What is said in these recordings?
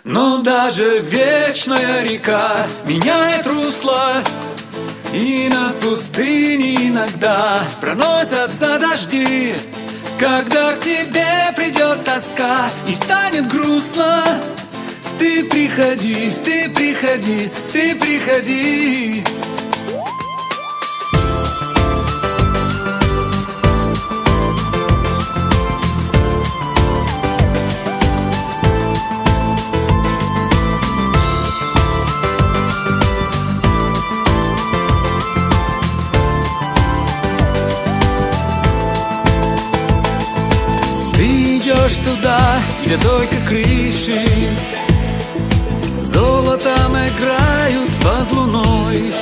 Но даже вечная река меняет русло, и над пустыней иногда проносятся дожди. Когда к тебе придет тоска и станет грустно, ты приходи, ты приходи, ты приходи. Идешь туда, где только крыши золотом играют под луной.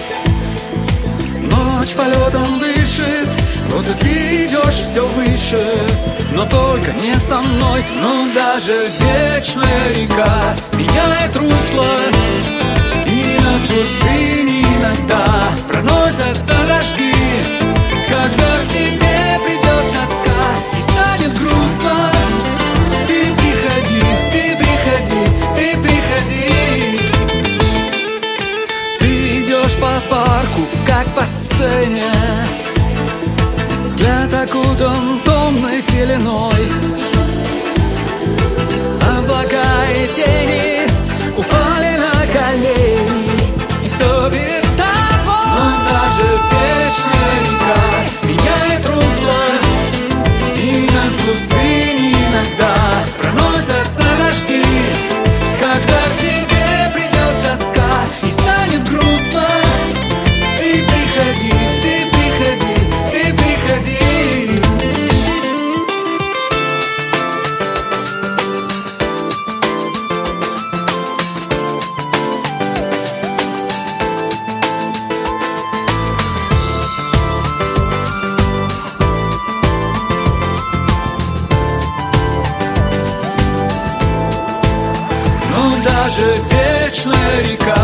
Ночь полетом дышит, вот и ты идешь все выше, но только не со мной. Но даже вечная река меняет русло, и над пустыней иногда проносятся дожди. Когда к тебе придет тоска и станет грустно, ты приходи, ты приходи, ты приходи. Ты идешь по парку, как по сцене, взгляд окутан томной пеленой. Облака и тени упали на колени, и все перед тобой. Но даже вечная река меняет русло, и над пустыней иногда проносятся дожди. Когда к тебе придет тоска и станет грустно, ты приходи, ты приходи, ты приходи. Даже вечная река